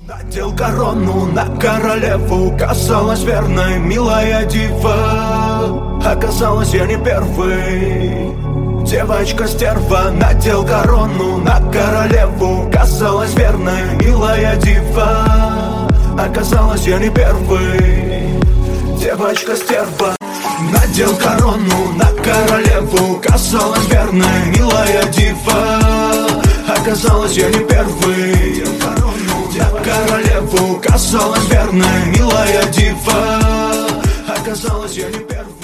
Надел корону на королеву, казалась верной, милая дива. Оказалось, я не первый. Девочка-стерва, надел корону на королеву, казалась верной, милая дива. Оказалось, я не первый. Девочка-стерва, надел корону на королеву, казалась верной, милая дива. Оказалось, я не первый. На королеву, казалась верной, милая дива. Оказалось, я не первый.